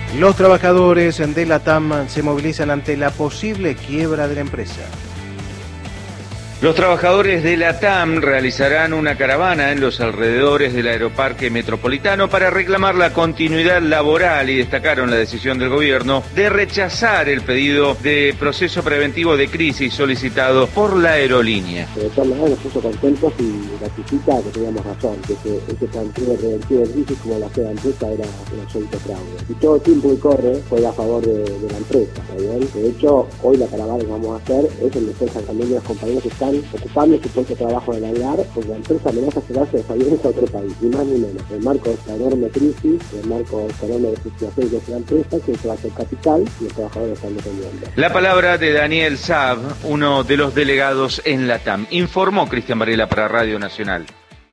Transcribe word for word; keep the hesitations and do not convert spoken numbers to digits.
Los trabajadores de la T A M se movilizan ante la posible quiebra de la empresa. Los trabajadores de la T A M realizarán una caravana en los alrededores del Aeroparque Metropolitano para reclamar la continuidad laboral y destacaron la decisión del gobierno de rechazar el pedido de proceso preventivo de crisis solicitado por la aerolínea. De todas maneras nos puso contentos y ratifica que teníamos razón, que ese, ese planteo preventivo de crisis como la hace la empresa era un absoluto fraude. Y todo el tiempo que corre juega a favor de, de la empresa, ¿está bien? De hecho, hoy la caravana que vamos a hacer es en defensa también de los compañeros que están ocupando su puesto de trabajo en el aviar, porque la empresa amenaza llevarse los aviones a otro país, ni más ni menos. En el marco de esta enorme crisis, en el marco de esta enorme situación que es la empresa, que se va a hacer capital y los trabajadores están dependiendo. La palabra de Daniel Saab, uno de los delegados en la T A M. Informó Cristian Varela para Radio Nacional.